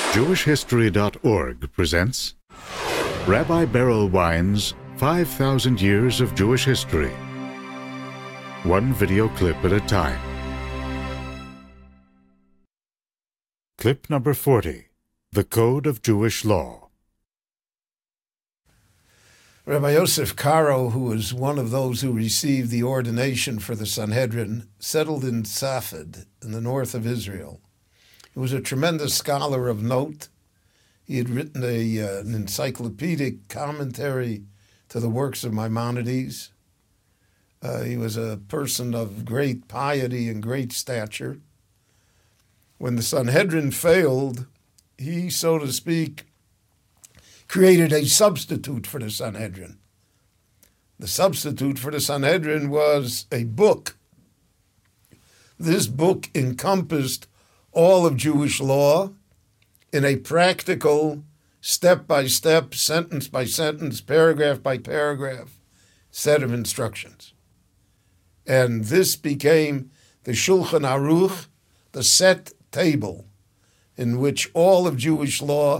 JewishHistory.org presents Rabbi Berel Wein's 5,000 Years of Jewish History. One video clip at a time. Clip number 40, The Code of Jewish Law. Rabbi Yosef Karo, who was one of those who received the ordination for the Sanhedrin, settled in Safed in the north of Israel. He was a tremendous scholar of note. He had written an encyclopedic commentary to the works of Maimonides. He was a person of great piety and great stature. When the Sanhedrin failed, he, so to speak, created a substitute for the Sanhedrin. The substitute for the Sanhedrin was a book. This book encompassed all of Jewish law in a practical, step-by-step, sentence-by-sentence, paragraph-by-paragraph set of instructions. And this became the Shulchan Aruch, the set table, in which all of Jewish law,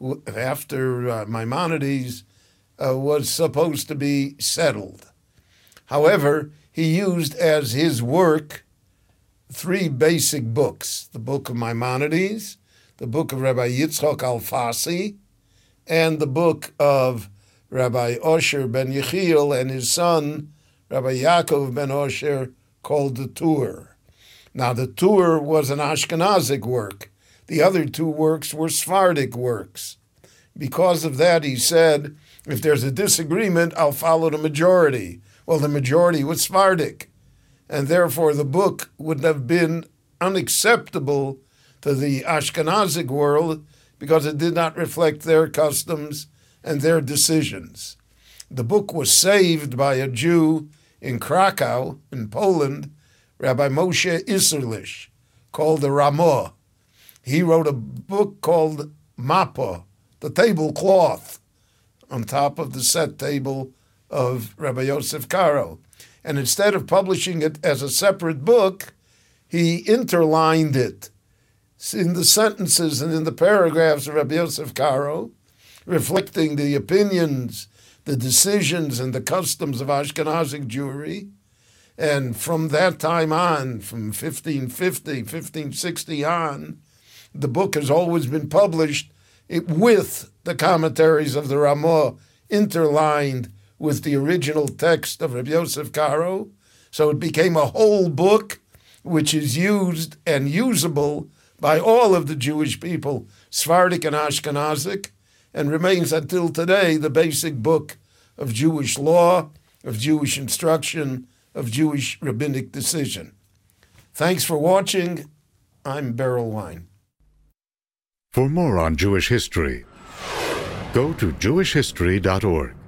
after Maimonides, was supposed to be settled. However, he used as his work three basic books: the book of Maimonides, the book of Rabbi Yitzchok Alfasi, and the book of Rabbi Osher ben Yechiel and his son, Rabbi Yaakov ben Osher, called the Tur. Now, the Tur was an Ashkenazic work. The other two works were Sephardic works. Because of that, he said, if there's a disagreement, I'll follow the majority. Well, the majority was Sephardic, and therefore the book would have been unacceptable to the Ashkenazic world because it did not reflect their customs and their decisions. The book was saved by a Jew in Krakow, in Poland, Rabbi Moshe Isserlich, called the Ramah. He wrote a book called Mappa, the tablecloth, on top of the set table of Rabbi Yosef Karo. And instead of publishing it as a separate book, he interlined it in the sentences and in the paragraphs of Rabbi Yosef Karo, reflecting the opinions, the decisions, and the customs of Ashkenazic Jewry. And from that time on, from 1550, 1560 on, the book has always been published with the commentaries of the Ramah interlined with the original text of Rabbi Yosef Karo. So it became a whole book which is used and usable by all of the Jewish people, Sephardic and Ashkenazic, and remains until today the basic book of Jewish law, of Jewish instruction, of Jewish rabbinic decision. Thanks for watching. I'm Berel Wein. For more on Jewish history, go to JewishHistory.org.